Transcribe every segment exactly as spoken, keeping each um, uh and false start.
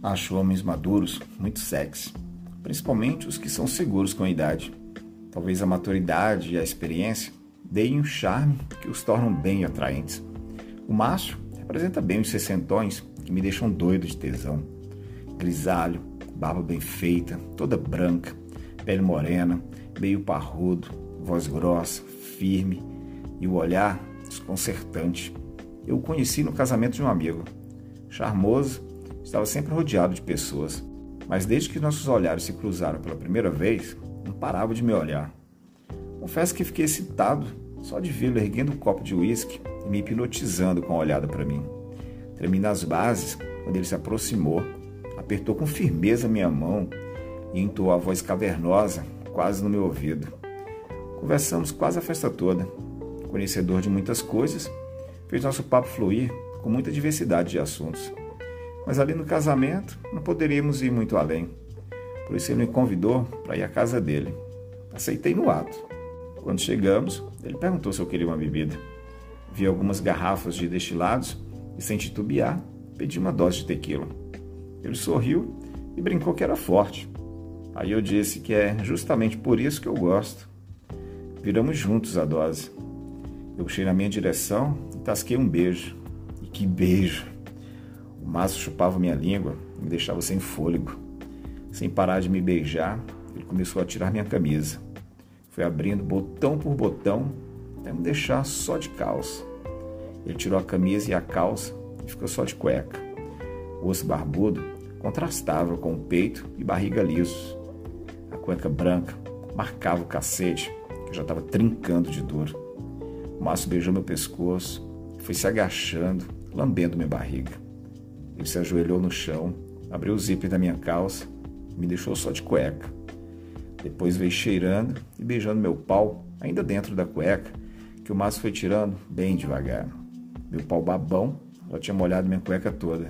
Acho homens maduros muito sexy, principalmente os que são seguros com a idade. Talvez a maturidade e a experiência deem um charme que os tornam bem atraentes. O macho representa bem os sessentões que me deixam doido de tesão. Grisalho, barba bem feita, toda branca, pele morena, meio parrudo, voz grossa, firme e o olhar desconcertante. Eu o conheci no casamento de um amigo. Charmoso, estava sempre rodeado de pessoas, mas desde que nossos olhares se cruzaram pela primeira vez, não parava de me olhar. Confesso que fiquei excitado só de vê-lo erguendo um copo de uísque e me hipnotizando com a olhada para mim. Tremi nas bases quando ele se aproximou, apertou com firmeza minha mão e entoou a voz cavernosa quase no meu ouvido. Conversamos quase a festa toda. Conhecedor de muitas coisas, fez nosso papo fluir com muita diversidade de assuntos. Mas ali no casamento não poderíamos ir muito além. Por isso ele me convidou para ir à casa dele. Aceitei no ato. Quando chegamos, ele perguntou se eu queria uma bebida. Vi algumas garrafas de destilados e, sem titubear, pedi uma dose de tequila. Ele sorriu e brincou que era forte. Aí eu disse que é justamente por isso que eu gosto. Viramos juntos a dose. Eu puxei na minha direção e tasquei um beijo. E que beijo! O maço chupava minha língua e me deixava sem fôlego. Sem parar de me beijar, ele começou a tirar minha camisa. Foi abrindo botão por botão até me deixar só de calça. Ele tirou a camisa e a calça e ficou só de cueca. O osso barbudo contrastava com o peito e barriga lisos. A cueca branca marcava o cacete, que já estava trincando de dor. O maço beijou meu pescoço e foi se agachando, lambendo minha barriga. Ele se ajoelhou no chão, abriu o zíper da minha calça e me deixou só de cueca. Depois veio cheirando e beijando meu pau, ainda dentro da cueca, que o maço foi tirando bem devagar. Meu pau babão já tinha molhado minha cueca toda.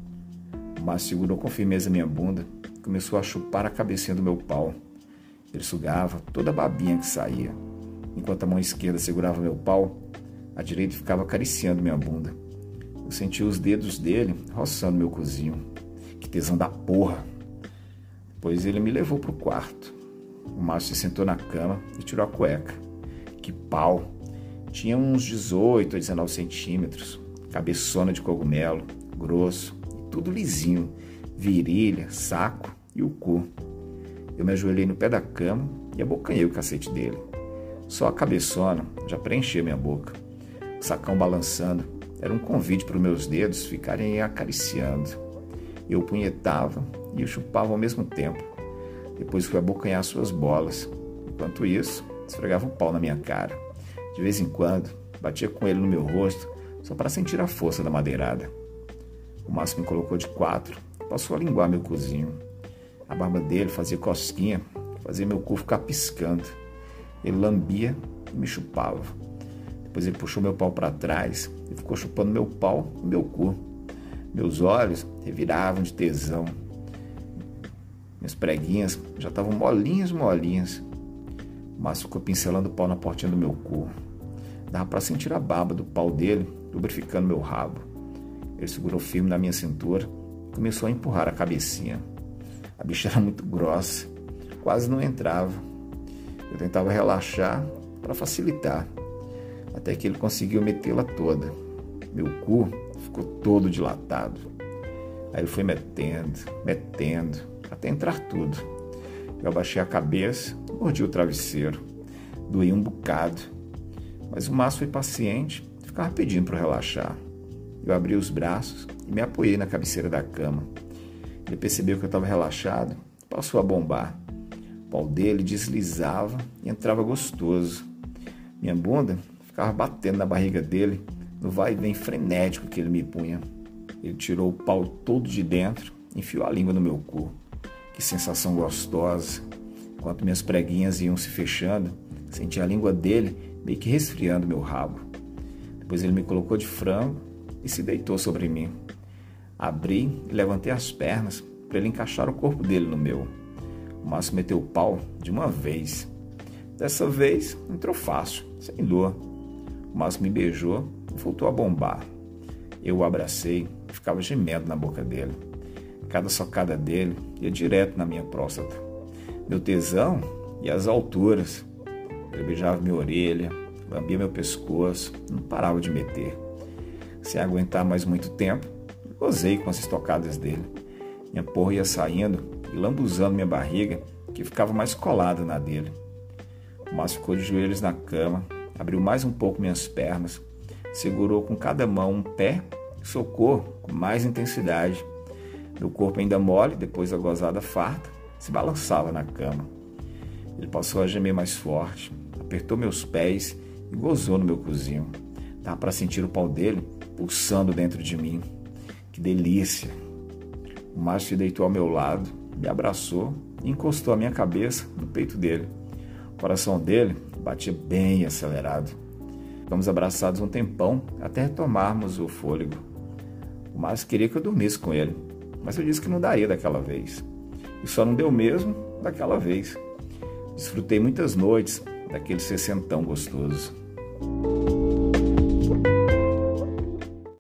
O maço segurou com firmeza minha bunda e começou a chupar a cabecinha do meu pau. Ele sugava toda a babinha que saía. Enquanto a mão esquerda segurava meu pau, a direita ficava acariciando minha bunda. Eu senti os dedos dele roçando meu cozinho. Que tesão da porra! Depois ele me levou pro quarto. O macho se sentou na cama e tirou a cueca. Que pau! Tinha uns dezoito a dezenove centímetros, cabeçona de cogumelo, grosso e tudo lisinho, virilha, saco e o cu. Eu me ajoelhei no pé da cama e abocanhei o cacete dele. Só a cabeçona já preenchia minha boca. O sacão balançando era um convite para os meus dedos ficarem acariciando. Eu punhetava e o chupava ao mesmo tempo. Depois fui abocanhar suas bolas. Enquanto isso, esfregava o pau na minha cara. De vez em quando, batia com ele no meu rosto só para sentir a força da madeirada. O maço me colocou de quatro e passou a linguar meu cozinho. A barba dele fazia cosquinha, fazia meu cu ficar piscando. Ele lambia e me chupava. Depois ele puxou meu pau para trás e ficou chupando meu pau e meu cu. Meus olhos reviravam de tesão. Minhas preguinhas já estavam molinhas, molinhas. O maço ficou pincelando o pau na portinha do meu cu. Dava para sentir a baba do pau dele lubrificando meu rabo. Ele segurou firme na minha cintura e começou a empurrar a cabecinha. A bicha era muito grossa, quase não entrava. Eu tentava relaxar para facilitar, até que ele conseguiu metê-la toda. Meu cu ficou todo dilatado. Aí ele foi metendo, metendo, até entrar tudo. Eu abaixei a cabeça e mordi o travesseiro. Doía um bocado, mas o maço foi paciente e ficava pedindo para eu relaxar. Eu abri os braços e me apoiei na cabeceira da cama. Ele percebeu que eu estava relaxado e passou a bombar. O pau dele deslizava e entrava gostoso. Minha bunda ficava batendo na barriga dele, no vai e vem frenético que ele me punha. Ele tirou o pau todo de dentro e enfiou a língua no meu cu. Que sensação gostosa. Enquanto minhas preguinhas iam se fechando, senti a língua dele meio que resfriando meu rabo. Depois ele me colocou de frango e se deitou sobre mim. Abri e levantei as pernas para ele encaixar o corpo dele no meu. O maço meteu o pau de uma vez. Dessa vez entrou fácil, sem dor. O maço me beijou e voltou a bombar. Eu o abracei e ficava gemendo na boca dele. Cada socada dele ia direto na minha próstata. Meu tesão ia às alturas. Ele beijava minha orelha, lambia meu pescoço, não parava de meter. Sem aguentar mais muito tempo, gozei com as estocadas dele. Minha porra ia saindo e lambuzando minha barriga, que ficava mais colada na dele. O Márcio ficou de joelhos na cama, abriu mais um pouco minhas pernas, segurou com cada mão um pé e socou com mais intensidade. Meu corpo ainda mole, depois da gozada farta, se balançava na cama. Ele passou a gemer mais forte, apertou meus pés e gozou no meu cozinho. Dava para sentir o pau dele pulsando dentro de mim. Que delícia! O Márcio se deitou ao meu lado, me abraçou e encostou a minha cabeça no peito dele. O coração dele batia bem acelerado. Ficamos abraçados um tempão até retomarmos o fôlego. O Márcio queria que eu dormisse com ele, mas eu disse que não daria daquela vez. E só não deu mesmo daquela vez. Desfrutei muitas noites daquele sessentão gostoso.